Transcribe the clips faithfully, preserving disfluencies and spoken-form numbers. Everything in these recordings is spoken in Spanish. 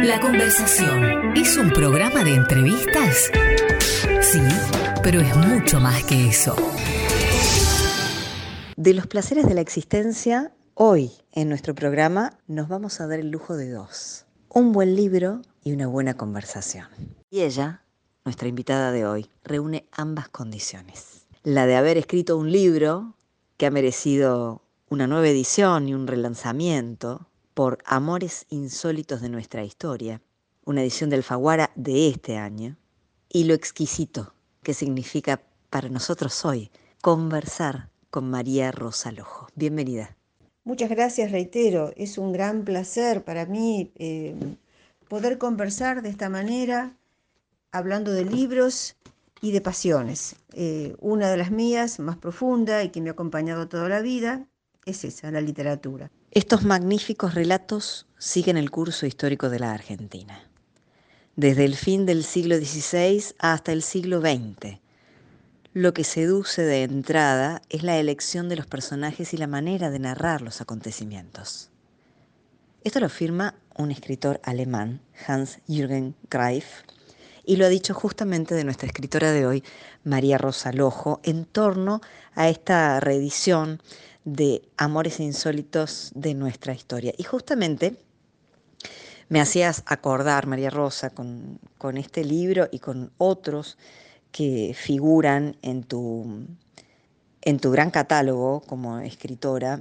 La Conversación es un programa de entrevistas. Sí, pero es mucho más que eso. De los placeres de la existencia, hoy en nuestro programa nos vamos a dar el lujo de dos: un buen libro y una buena conversación. Y ella, nuestra invitada de hoy, reúne ambas condiciones. La de haber escrito un libro que ha merecido una nueva edición y un relanzamiento por Amores Insólitos de Nuestra Historia, una edición de Alfaguara de este año, y lo exquisito que significa para nosotros hoy conversar con María Rosa Lojo. Bienvenida. Muchas gracias, reitero, es un gran placer para mí eh, poder conversar de esta manera, hablando de libros y de pasiones. Eh, una de las mías, más profunda y que me ha acompañado toda la vida, es esa, la literatura. Estos magníficos relatos siguen el curso histórico de la Argentina. Desde el fin del siglo dieciséis hasta el siglo veinte. Lo que seduce de entrada es la elección de los personajes y la manera de narrar los acontecimientos. Esto lo afirma un escritor alemán, Hans-Jürgen Greif, y lo ha dicho justamente de nuestra escritora de hoy, María Rosa Lojo, en torno a esta reedición de Amores Insólitos de Nuestra Historia. Y justamente me hacías acordar, María Rosa, con, con este libro y con otros que figuran en tu, en tu gran catálogo como escritora,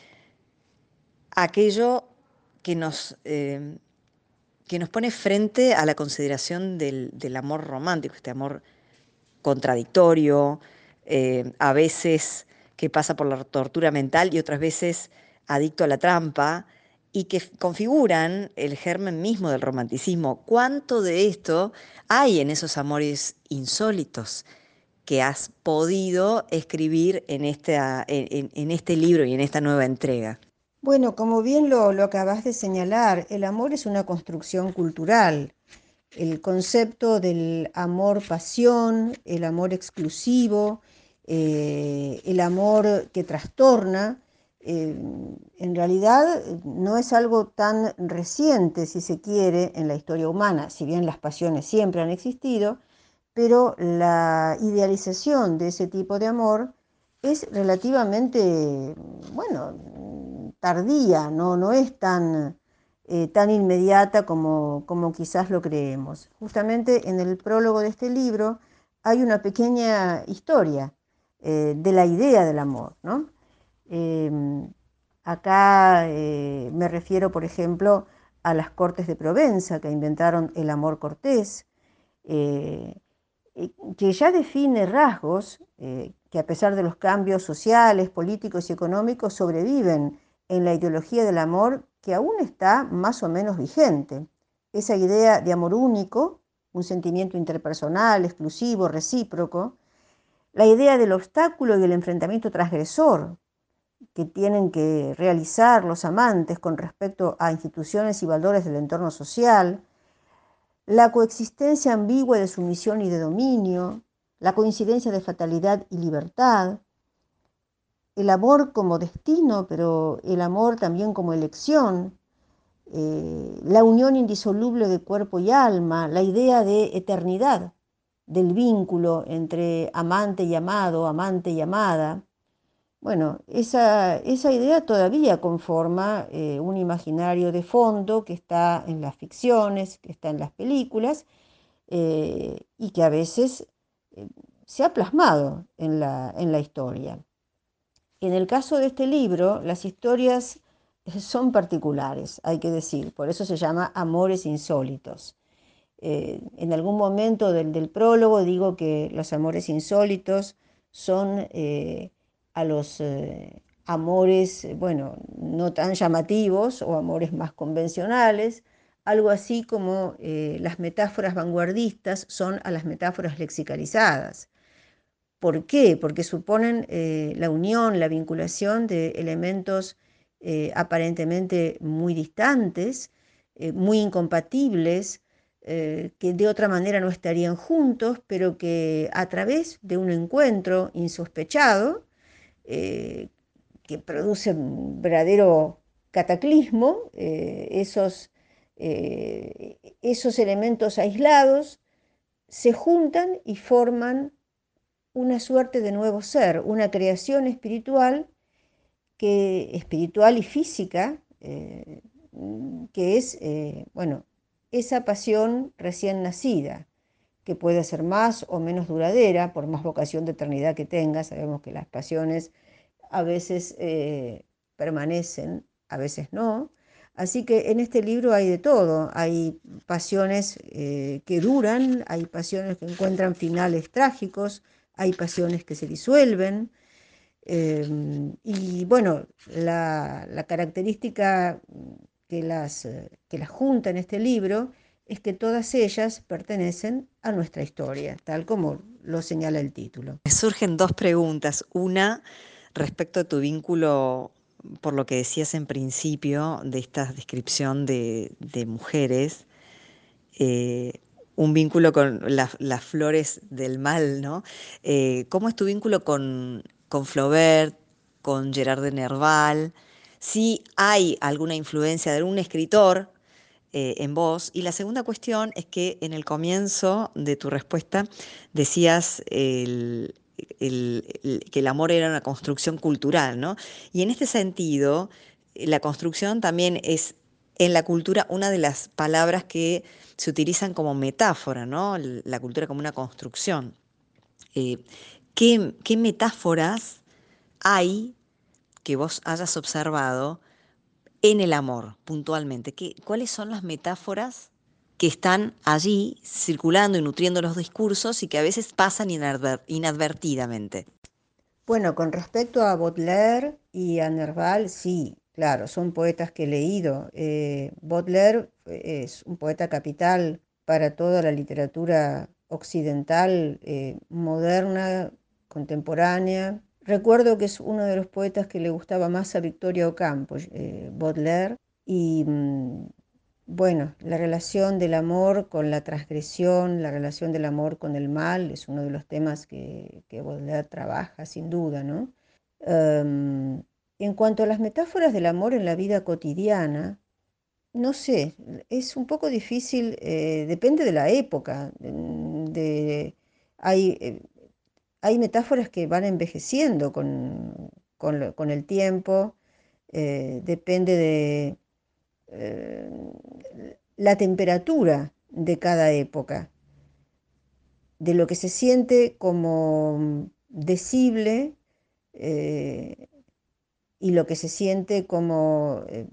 aquello que nos, eh, que nos pone frente a la consideración del, del amor romántico, este amor contradictorio, eh, a veces que pasa por la tortura mental y otras veces adicto a la trampa, y que configuran el germen mismo del romanticismo. ¿Cuánto de esto hay en esos amores insólitos que has podido escribir en, esta, en, en este libro y en esta nueva entrega? Bueno, como bien lo, lo acabas de señalar, el amor es una construcción cultural. El concepto del amor-pasión, el amor exclusivo, eh, el amor que trastorna, eh, en realidad no es algo tan reciente, si se quiere, en la historia humana, si bien las pasiones siempre han existido, pero la idealización de ese tipo de amor es relativamente, bueno, tardía, no, no es tan, eh, tan inmediata como, como quizás lo creemos. Justamente en el prólogo de este libro hay una pequeña historia eh, de la idea del amor, ¿no? Eh, acá eh, me refiero, por ejemplo, a las Cortes de Provenza, que inventaron el amor cortés, eh, que ya define rasgos eh, que, a pesar de los cambios sociales, políticos y económicos, sobreviven en la ideología del amor, que aún está más o menos vigente. Esa idea de amor único, un sentimiento interpersonal, exclusivo, recíproco, la idea del obstáculo y el enfrentamiento transgresor que tienen que realizar los amantes con respecto a instituciones y valores del entorno social, la coexistencia ambigua de sumisión y de dominio, la coincidencia de fatalidad y libertad, el amor como destino, pero el amor también como elección, eh, la unión indisoluble de cuerpo y alma, la idea de eternidad del vínculo entre amante y amado, amante y amada. Bueno, esa, esa idea todavía conforma eh, un imaginario de fondo que está en las ficciones, que está en las películas, eh, y que a veces eh, se ha plasmado en la, en la historia. En el caso de este libro, las historias son particulares, hay que decir, por eso se llama Amores Insólitos. Eh, en algún momento del, del prólogo digo que los amores insólitos son eh, a los eh, amores, bueno, no tan llamativos o amores más convencionales, algo así como eh, las metáforas vanguardistas son a las metáforas lexicalizadas. ¿Por qué? Porque suponen eh, la unión, la vinculación de elementos eh, aparentemente muy distantes, eh, muy incompatibles, eh, que de otra manera no estarían juntos, pero que a través de un encuentro insospechado, eh, que produce un verdadero cataclismo, eh, esos, eh, esos elementos aislados se juntan y forman una suerte de nuevo ser, una creación espiritual, que, espiritual y física, eh, que es, eh, bueno, esa pasión recién nacida, que puede ser más o menos duradera, por más vocación de eternidad que tenga. Sabemos que las pasiones a veces eh, permanecen, a veces no. Así que en este libro hay de todo. Hay pasiones eh, que duran, hay pasiones que encuentran finales trágicos, hay pasiones que se disuelven. Eh, y bueno, la, la característica que las, eh, que las junta en este libro es que todas ellas pertenecen a nuestra historia, tal como lo señala el título. Me surgen dos preguntas. Una, respecto a tu vínculo, por lo que decías en principio, de esta descripción de, de mujeres, eh, un vínculo con la- las flores del mal, ¿no? Eh, ¿cómo es tu vínculo con, con Flaubert, con Gerard de Nerval? Si hay alguna influencia de algún escritor eh, en vos. Y la segunda cuestión es que en el comienzo de tu respuesta decías el- el- el- que el amor era una construcción cultural, ¿no? Y en este sentido, eh, la construcción también es en la cultura una de las palabras que se utilizan como metáfora, ¿no? L- La cultura como una construcción. Eh, ¿qué, qué metáforas hay que vos hayas observado en el amor, puntualmente? ¿Qué, cuáles son las metáforas que están allí circulando y nutriendo los discursos y que a veces pasan inadver- inadvertidamente? Bueno, con respecto a Baudelaire y a Nerval, sí, claro, son poetas que he leído. Eh, Baudelaire eh, es un poeta capital para toda la literatura occidental, eh, moderna, contemporánea. Recuerdo que es uno de los poetas que le gustaba más a Victoria Ocampo, eh, Baudelaire, y mm, bueno, la relación del amor con la transgresión, la relación del amor con el mal, es uno de los temas que, que Baudelaire trabaja, sin duda, ¿no? Em, en cuanto a las metáforas del amor en la vida cotidiana, no sé, es un poco difícil, eh, depende de la época. mm, De, hay, eh, hay metáforas que van envejeciendo con, con lo- con el tiempo, eh, depende de eh, la temperatura de cada época, de lo que se siente como decible, eh, y lo que se siente como eh,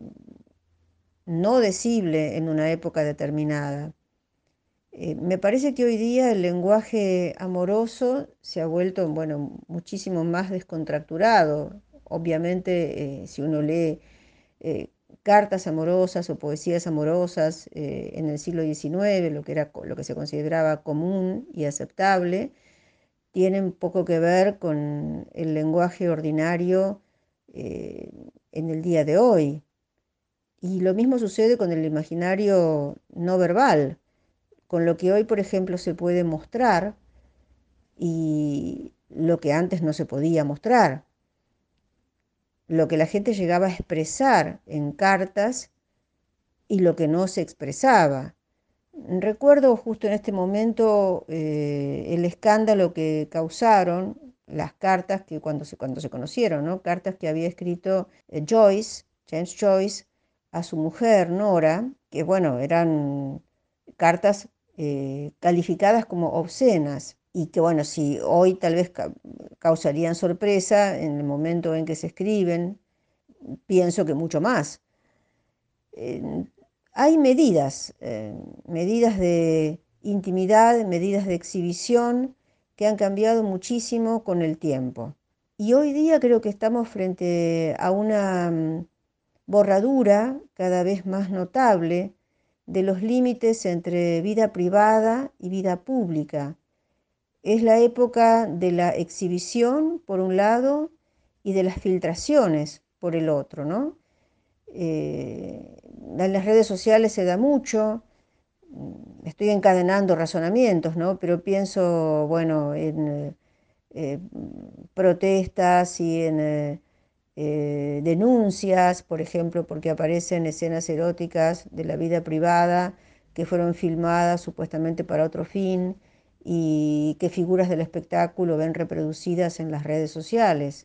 no decible en una época determinada. Eh, me parece que hoy día el lenguaje amoroso se ha vuelto, bueno, muchísimo más descontracturado. Obviamente, eh, si uno lee eh, cartas amorosas o poesías amorosas eh, en el siglo diecinueve, lo que era co- lo que se consideraba común y aceptable, tienen poco que ver con el lenguaje ordinario eh, en el día de hoy. Y lo mismo sucede con el imaginario no verbal, con lo que hoy, por ejemplo, se puede mostrar y lo que antes no se podía mostrar, lo que la gente llegaba a expresar en cartas y lo que no se expresaba. Recuerdo justo en este momento eh, el escándalo que causaron las cartas que cuando se, cuando se conocieron, ¿no? Cartas que había escrito eh, Joyce, James Joyce, a su mujer Nora, que bueno, eran cartas eh, calificadas como obscenas y que bueno, si hoy tal vez ca- causarían sorpresa en el momento en que se escriben, pienso que mucho más. Eh, Hay medidas, eh, medidas de intimidad, medidas de exhibición que han cambiado muchísimo con el tiempo. Y hoy día creo que estamos frente a una mm, borradura cada vez más notable de los límites entre vida privada y vida pública. Es la época de la exhibición, por un lado, y de las filtraciones, por el otro, ¿no? Eh, en las redes sociales se da mucho, mm, estoy encadenando razonamientos, ¿no? Pero pienso, bueno, en eh, eh, protestas y en eh, eh, denuncias, por ejemplo, porque aparecen escenas eróticas de la vida privada que fueron filmadas supuestamente para otro fin y que figuras del espectáculo ven reproducidas en las redes sociales.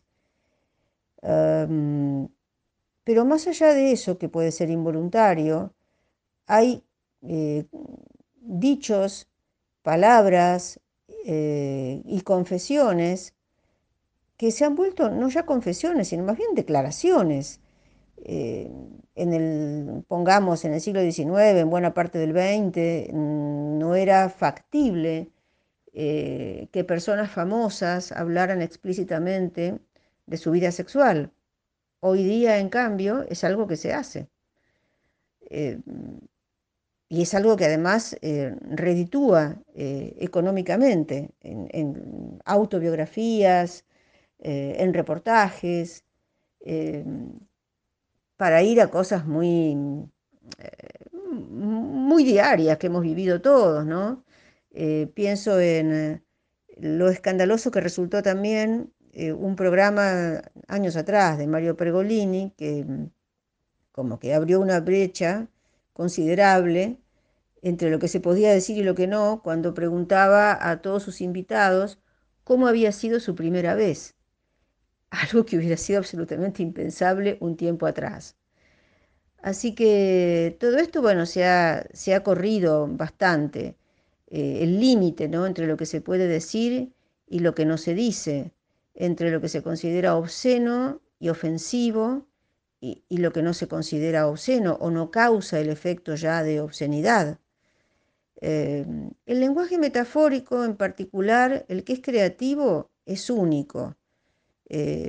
Um, pero más allá de eso, que puede ser involuntario, hay eh, dichos, palabras eh, y confesiones que se han vuelto no ya confesiones, sino más bien declaraciones. Eh, en el, pongamos, en el siglo diecinueve, en buena parte del veinte, no era factible eh, que personas famosas hablaran explícitamente de su vida sexual. Hoy día, en cambio, es algo que se hace. Eh, y es algo que además eh, reditúa eh, económicamente en, en autobiografías, eh, en reportajes, eh, para ir a cosas muy, eh, muy diarias que hemos vivido todos, ¿no? Eh, pienso en eh, lo escandaloso que resultó también eh, un programa años atrás de Mario Pergolini, que mm, como que abrió una brecha considerable entre lo que se podía decir y lo que no, cuando preguntaba a todos sus invitados cómo había sido su primera vez, algo que hubiera sido absolutamente impensable un tiempo atrás. Así que todo esto, bueno, se ha, se ha corrido bastante, eh, el límite, ¿no?, entre lo que se puede decir y lo que no se dice, entre lo que se considera obsceno y ofensivo y, y lo que no se considera obsceno o no causa el efecto ya de obscenidad. Eh, el lenguaje metafórico en particular, el que es creativo, es único. Eh,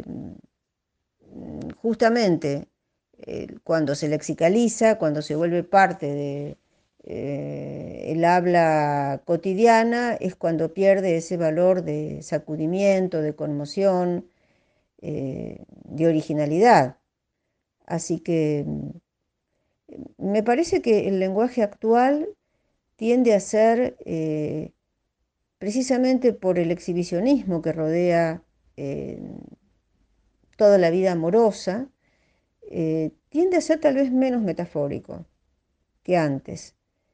justamente eh, cuando se lexicaliza, cuando se vuelve parte de eh, el habla cotidiana, es cuando pierde ese valor de sacudimiento, de conmoción, eh, de originalidad. Así que mm, me parece que el lenguaje actual tiende a ser, eh, precisamente por el exhibicionismo que rodea eh, toda la vida amorosa, eh, tiende a ser tal vez menos metafórico que antes.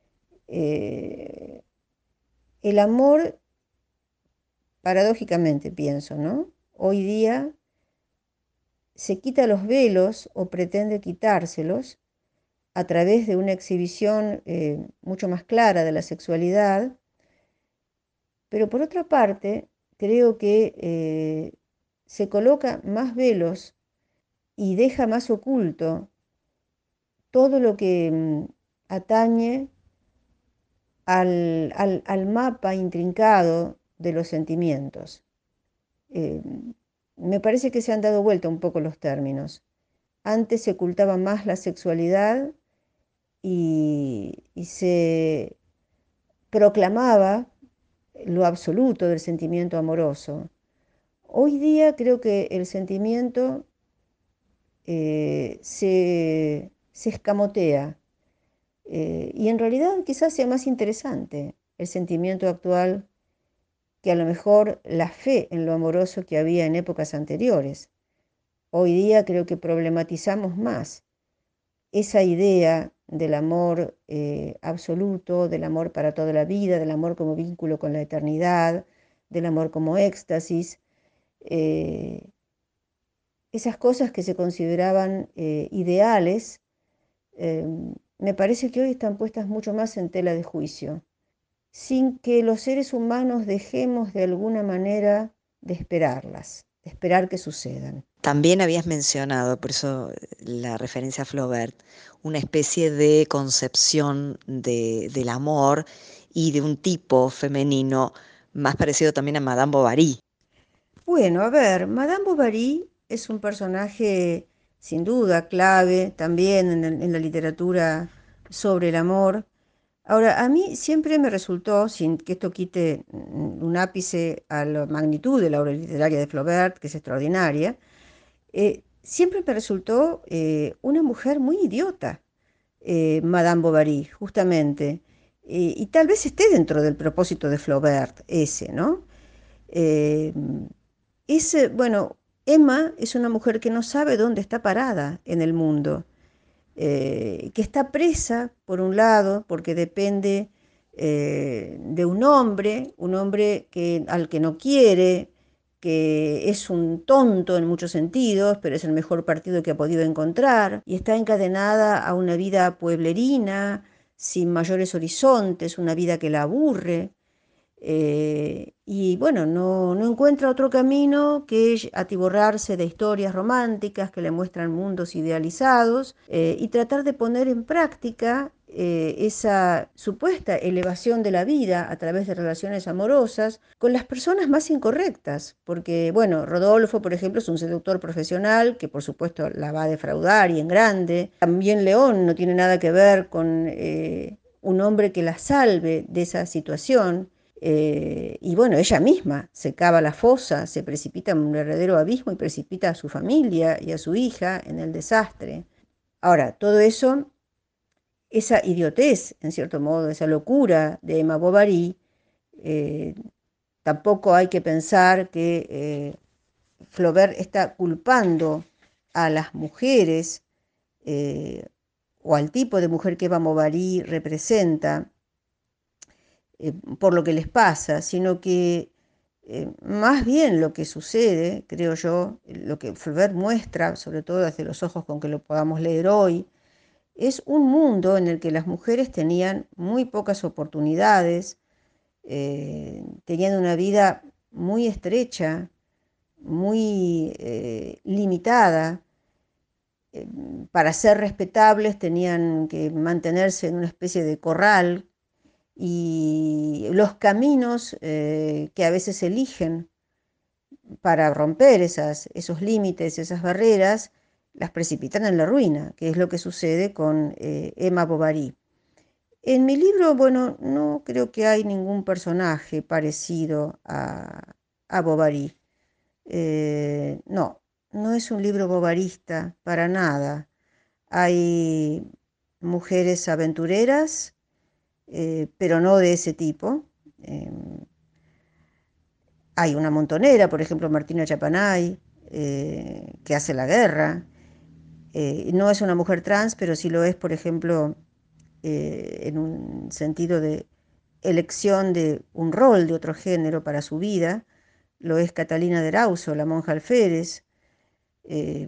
Eh, el amor, paradójicamente pienso, ¿no?, hoy día se quita los velos o pretende quitárselos a través de una exhibición eh, mucho más clara de la sexualidad, pero por otra parte creo que eh, se coloca más velos y deja más oculto todo lo que mm, atañe al, al, al mapa intrincado de los sentimientos. Eh, me parece que se han dado vuelta un poco los términos. Antes se ocultaba más la sexualidad y, y se proclamaba lo absoluto del sentimiento amoroso. Hoy día creo que el sentimiento eh, se, se escamotea eh, y en realidad quizás sea más interesante el sentimiento actual que a lo mejor la fe en lo amoroso que había en épocas anteriores. Hoy día creo que problematizamos más esa idea del amor eh, absoluto, del amor para toda la vida, del amor como vínculo con la eternidad, del amor como éxtasis, eh, esas cosas que se consideraban eh, ideales, eh, me parece que hoy están puestas mucho más en tela de juicio, sin que los seres humanos dejemos de alguna manera de esperarlas, de esperar que sucedan. También habías mencionado, por eso la referencia a Flaubert, una especie de concepción de, del amor y de un tipo femenino más parecido también a Madame Bovary. Bueno, a ver, Madame Bovary es un personaje sin duda clave también en, el- en la literatura sobre el amor. Ahora, a mí siempre me resultó, sin que esto quite mm, un ápice a la magnitud de la obra literaria de Flaubert, que es extraordinaria, eh, siempre me resultó eh, una mujer muy idiota, eh, Madame Bovary, justamente. Eh, y tal vez esté dentro del propósito de Flaubert ese, ¿no? Eh, es, eh, bueno, Emma es una mujer que no sabe dónde está parada en el mundo. eh, que está presa, por un lado, porque depende eh, de un hombre, un hombre que, al que no quiere, que es un tonto en muchos sentidos, pero es el mejor partido que ha podido encontrar, y está encadenada a una vida pueblerina, sin mayores horizontes, una vida que la aburre. Eh, y bueno, no, no encuentra otro camino que atiborrarse de historias románticas que le muestran mundos idealizados, eh, y tratar de poner en práctica eh, esa supuesta elevación de la vida a través de relaciones amorosas con las personas más incorrectas. Porque, bueno, Rodolfo, por ejemplo, es un seductor profesional que por supuesto la va a defraudar y en grande. También León no tiene nada que ver con eh, un hombre que la salve de esa situación. Eh, y bueno, ella misma se cava la fosa, se precipita en un verdadero abismo y precipita a su familia y a su hija en el desastre. Ahora, todo eso, esa idiotez, en cierto modo, esa locura de Emma Bovary, eh, tampoco hay que pensar que eh, Flaubert está culpando a las mujeres eh, o al tipo de mujer que Emma Bovary representa eh, por lo que les pasa, sino que eh, más bien lo que sucede, creo yo, lo que Flaubert muestra, sobre todo desde los ojos con que lo podamos leer hoy, es un mundo en el que las mujeres tenían muy pocas oportunidades, eh, tenían una vida muy estrecha, muy eh, limitada. Eh, para ser respetables tenían que mantenerse en una especie de corral, y los caminos eh, que a veces eligen para romper esas, esos límites, esas barreras, las precipitan en la ruina, que es lo que sucede con eh, Emma Bovary. En mi libro, bueno, no creo que hay ningún personaje parecido a, a Bovary. Eh, no, no es un libro bovarista para nada. Hay mujeres aventureras, eh, pero no de ese tipo. Eh, hay una montonera, por ejemplo, Martina Chapanay, eh, que hace la guerra. Eh, no es una mujer trans, pero sí lo es, por ejemplo, eh, en un sentido de elección de un rol de otro género para su vida. Lo es Catalina de Erauso, la monja alférez. Eh,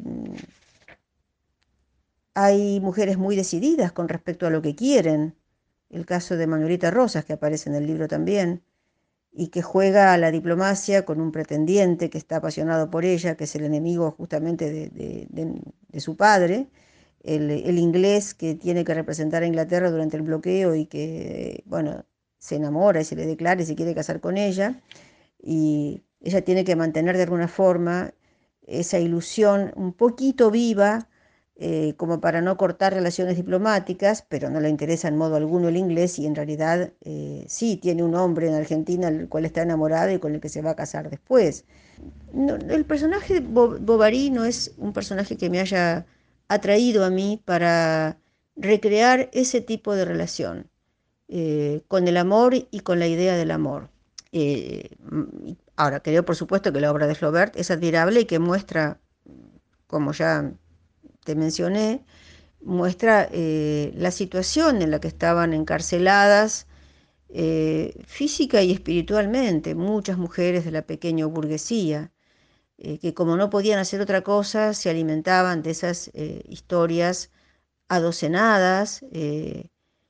hay mujeres muy decididas con respecto a lo que quieren. El caso de Manuelita Rosas, que aparece en el libro también, y que juega a la diplomacia con un pretendiente que está apasionado por ella, que es el enemigo justamente de, de, de, de su padre, el, el inglés que tiene que representar a Inglaterra durante el bloqueo y que, bueno, se enamora y se le declara y se quiere casar con ella, y ella tiene que mantener de alguna forma esa ilusión un poquito viva, eh, como para no cortar relaciones diplomáticas, pero no le interesa en modo alguno el inglés, y en realidad eh, sí tiene un hombre en Argentina al cual está enamorada y con el que se va a casar después. No, el personaje de Bo Bovary no es un personaje que me haya atraído a mí para recrear ese tipo de relación eh, con el amor y con la idea del amor. Eh, ahora, creo por supuesto que la obra de Flaubert es admirable y que muestra, como ya te mencioné, muestra eh, la situación en la que estaban encarceladas eh, física y espiritualmente muchas mujeres de la pequeña burguesía, eh, que como no podían hacer otra cosa, se alimentaban de esas eh, historias adocenadas, eh,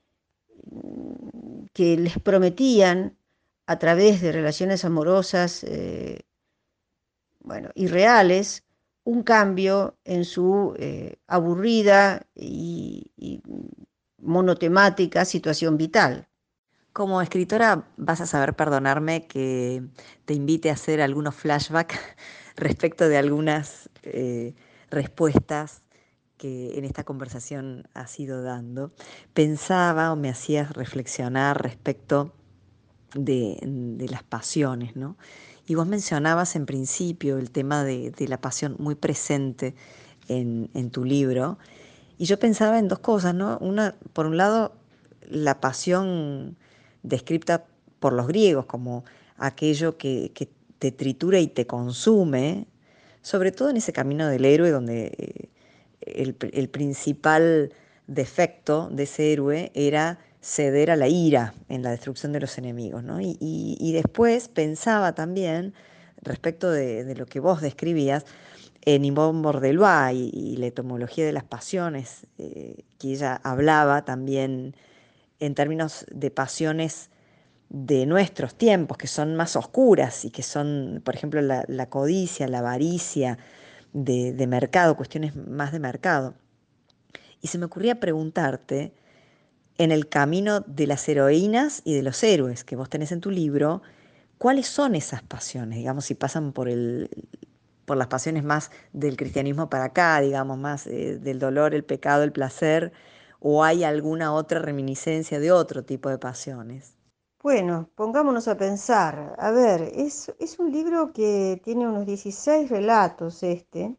que les prometían a través de relaciones amorosas eh, bueno, irreales, un cambio en su eh, aburrida y, y monotemática situación vital. Como escritora vas a saber perdonarme que te invite a hacer algunos flashbacks respecto de algunas eh, respuestas que en esta conversación has ido dando. Pensaba o me hacías reflexionar respecto de, de las pasiones, ¿no? Y vos mencionabas en principio el tema de, de la pasión muy presente en, en tu libro, y yo pensaba en dos cosas, ¿no? Una, por un lado, la pasión descrita por los griegos como aquello que, que te tritura y te consume, sobre todo en ese camino del héroe donde eh, el, el principal defecto de ese héroe era ceder a la ira en la destrucción de los enemigos, ¿no? Y, y, y después pensaba también, respecto de, de lo que vos describías, en Yvonne Bordelois y, y la etimología de las pasiones, eh, que ella hablaba también en términos de pasiones de nuestros tiempos, que son más oscuras y que son, por ejemplo, la, la codicia, la avaricia de, de mercado, cuestiones más de mercado. Y se me ocurría preguntarte, en el camino de las heroínas y de los héroes que vos tenés en tu libro, ¿cuáles son esas pasiones? Digamos, si pasan por el, por las pasiones más del cristianismo para acá, digamos, más eh, del dolor, el pecado, el placer, o hay alguna otra reminiscencia de otro tipo de pasiones. Bueno, pongámonos a pensar. A ver, es, es un libro que tiene unos dieciséis relatos este.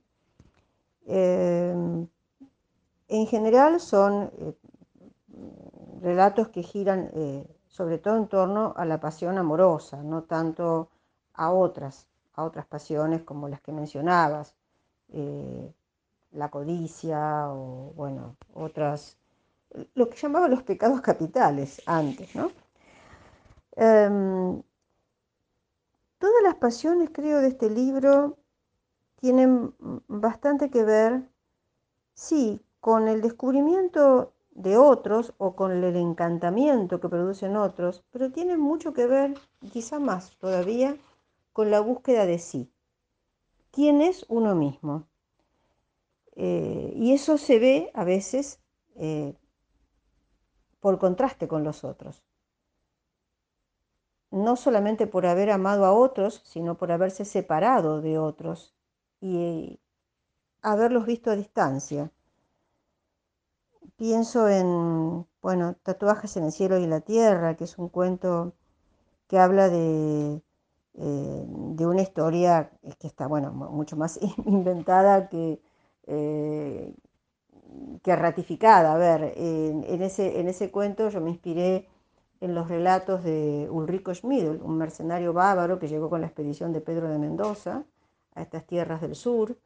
Eh, en general son eh, relatos que giran eh, sobre todo en torno a la pasión amorosa, no tanto a otras, a otras pasiones como las que mencionabas, eh, la codicia o, bueno, otras, lo que llamaban los pecados capitales antes, ¿no? Um, todas las pasiones, creo, de este libro tienen bastante que ver, sí, con el descubrimiento de otros o con el encantamiento que producen otros, pero tienen mucho que ver, quizá más todavía, con la búsqueda de sí. ¿Quién es uno mismo? Eh, y eso se ve a veces eh, por contraste con los otros. No solamente por haber amado a otros, sino por haberse separado de otros y haberlos visto a distancia. Pienso en, bueno, Tatuajes en el cielo y en la tierra, que es un cuento que habla de, eh, de una historia que está, bueno, mucho más inventada que, eh, que ratificada. A ver, en, en, ese, en ese cuento yo me inspiré en los relatos de Ulrico Schmidl, un mercenario bávaro que llegó con la expedición de Pedro de Mendoza a estas tierras del sur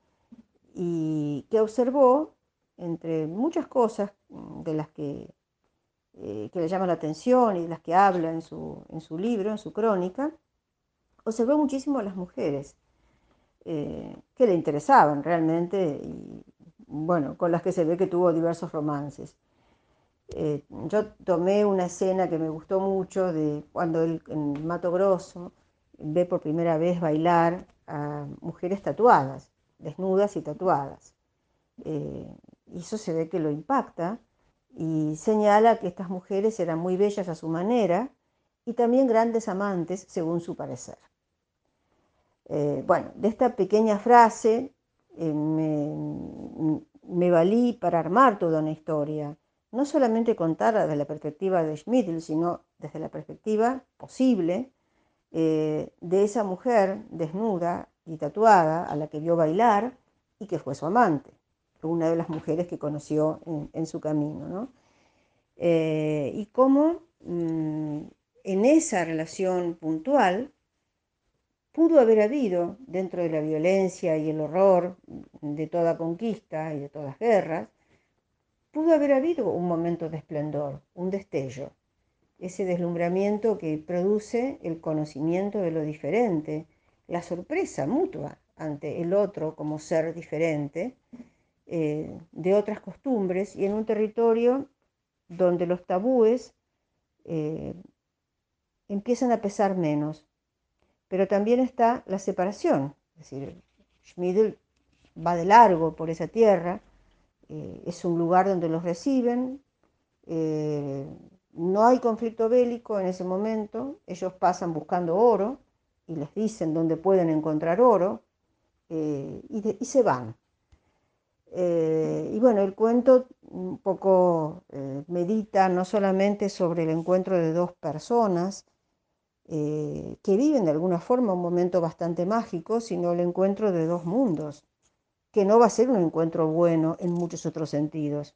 y que observó, entre muchas cosas de las que, eh, que le llaman la atención y de las que habla en su, en su libro, en su crónica, observó muchísimo a las mujeres eh, que le interesaban realmente y, bueno, con las que se ve que tuvo diversos romances. Eh, yo tomé una escena que me gustó mucho de cuando él en Mato Grosso ve por primera vez bailar a mujeres tatuadas, desnudas y tatuadas. Eh, y eso se ve que lo impacta y señala que estas mujeres eran muy bellas a su manera y también grandes amantes según su parecer. Eh, bueno, de esta pequeña frase eh, me, me valí para armar toda una historia, no solamente contarla desde la perspectiva de Schmidl, sino desde la perspectiva posible eh, de esa mujer desnuda y tatuada a la que vio bailar y que fue su amante, una de las mujeres que conoció en, en su camino, ¿no? Eh, y cómo mmm, en esa relación puntual pudo haber habido, dentro de la violencia y el horror de toda conquista y de todas guerras, pudo haber habido un momento de esplendor, un destello, ese deslumbramiento que produce el conocimiento de lo diferente, la sorpresa mutua ante el otro como ser diferente, eh, de otras costumbres y en un territorio donde los tabúes eh, empiezan a pesar menos. Pero también está la separación, es decir, Schmidl va de largo por esa tierra, eh, es un lugar donde los reciben, eh, no hay conflicto bélico en ese momento, ellos pasan buscando oro y les dicen dónde pueden encontrar oro eh, y, de, y se van. Eh, y bueno, el cuento un poco eh, medita no solamente sobre el encuentro de dos personas, Eh, que viven de alguna forma un momento bastante mágico, sino el encuentro de dos mundos, que no va a ser un encuentro bueno en muchos otros sentidos.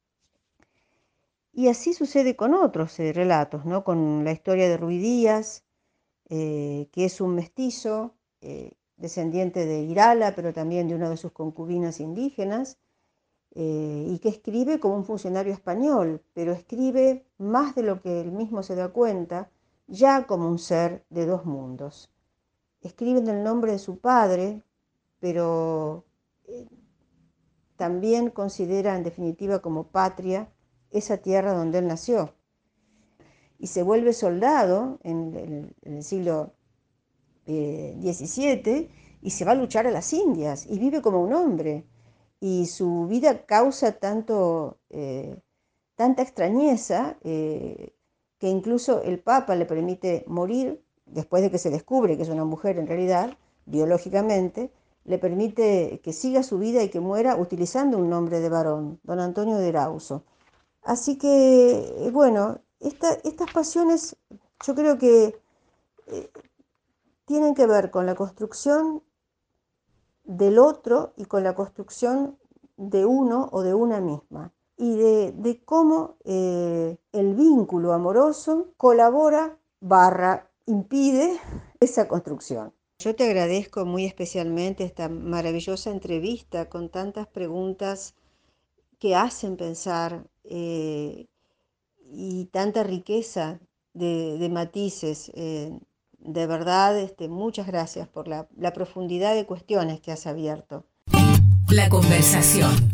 Y así sucede con otros eh, relatos, ¿no? Con la historia de Ruy Díaz, eh, que es un mestizo, eh, descendiente de Irala, pero también de una de sus concubinas indígenas, eh, y que escribe como un funcionario español, pero escribe más de lo que él mismo se da cuenta, ya como un ser de dos mundos. Escribe en el nombre de su padre, pero eh, también considera en definitiva como patria esa tierra donde él nació. Y se vuelve soldado en el, en el siglo eh, diecisiete y se va a luchar a las Indias y vive como un hombre. Y su vida causa tanto, eh, tanta extrañeza eh, que incluso el Papa le permite morir, después de que se descubre que es una mujer en realidad, biológicamente, le permite que siga su vida y que muera utilizando un nombre de varón, don Antonio de Erauso. Así que, bueno, esta, estas pasiones yo creo que eh, tienen que ver con la construcción del otro y con la construcción de uno o de una misma, y de, de cómo eh, el vínculo amoroso colabora barra impide esa construcción. Yo te agradezco muy especialmente esta maravillosa entrevista con tantas preguntas que hacen pensar eh, y tanta riqueza de, de matices. Eh, de verdad, este, muchas gracias por la, la profundidad de cuestiones que has abierto. La conversación.